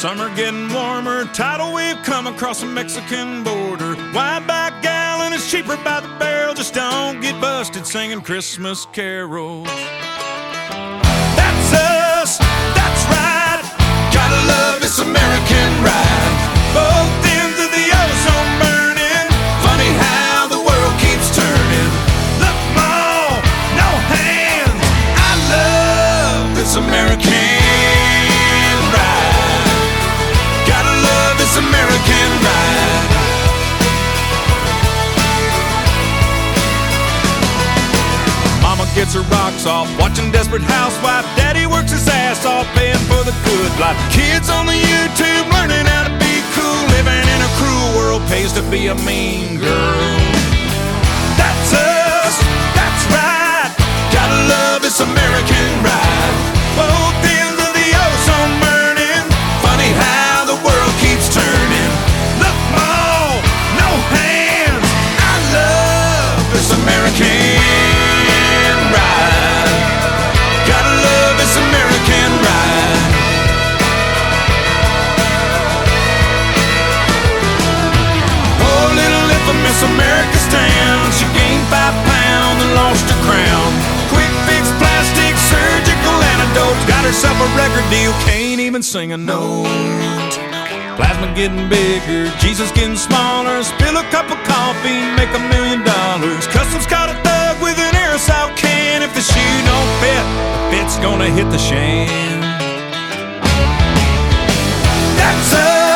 Summer getting warmer, tidal wave come across the Mexican border. Wide back gallon is cheaper by the barrel, just don't get busted singing Christmas carols. That's us, that's right, gotta love this American ride. Both ends of the ozone burning, funny how the world keeps turning. Look, Mom, no hands, I love this American ride. Gotta love this American ride. Mama gets her rocks off, watching Desperate Housewife. Daddy works his ass off, paying for the good life. Kids on the YouTube learning how to be cool. Living in a cruel world pays to be a mean girl. That's us, that's right, gotta love this American ride. Both ends of the ozone burning, funny how the world keeps turning. Look, Mom, no hands, I love this American ride. Gotta love this American ride. Poor little infamous America's town, she gained 5 pounds and lost her crown. Quick fix, plastic, surgical antidotes, got herself a record deal, can't even sing a note. Plasma getting bigger, Jesus getting smaller. Spill a cup of coffee, make $1 million. Customs caught a thug with an aerosol can. If the shoe don't fit, the fit's gonna hit the shan. That's us.